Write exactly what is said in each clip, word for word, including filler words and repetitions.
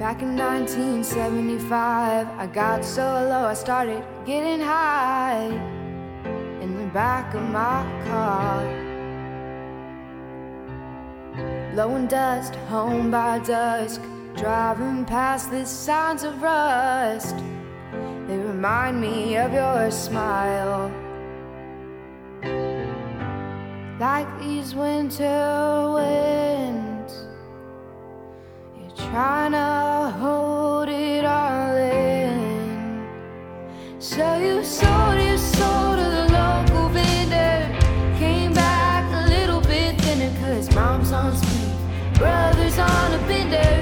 Back in nineteen seventy-five, I got so low I started getting high in the back of my car. Blowing dust, home by dusk, driving past the signs of rust. They remind me of your smile, like these winter winds. You're trying to hold it all in. So you sold your soul to the local vendor, came back a little bit thinner, 'cause mom's on speed, brother's on a bender.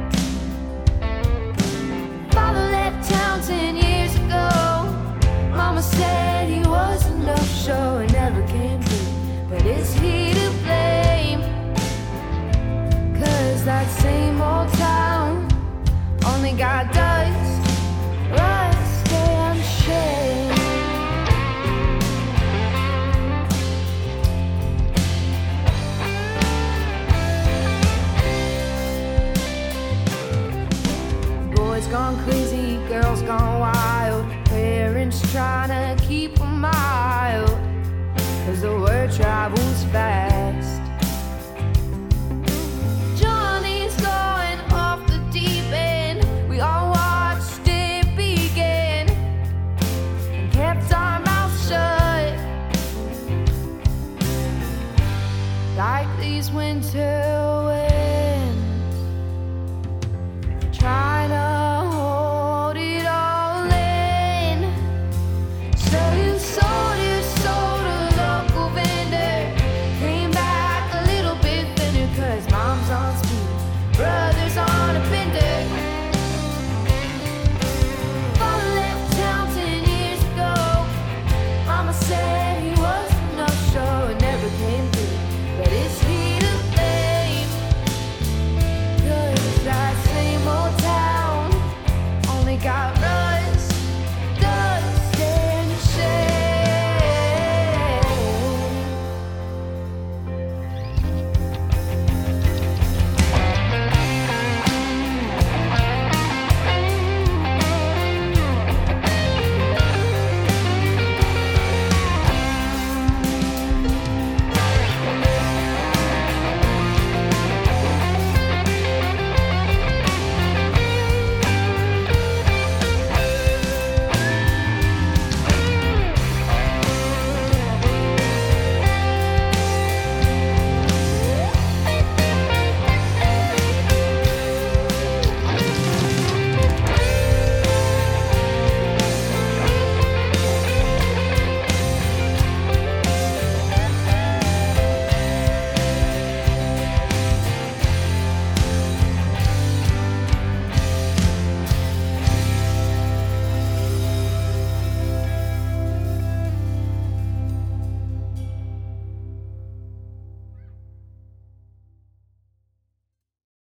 Father left town ten years ago. Mama said he was a no-show and never came through. But is he to blame? 'Cause that same old town only got dust, rust, and shame. Boys gone crazy, girls gone wild, parents trying to keep them mild, 'cause the word travels fast.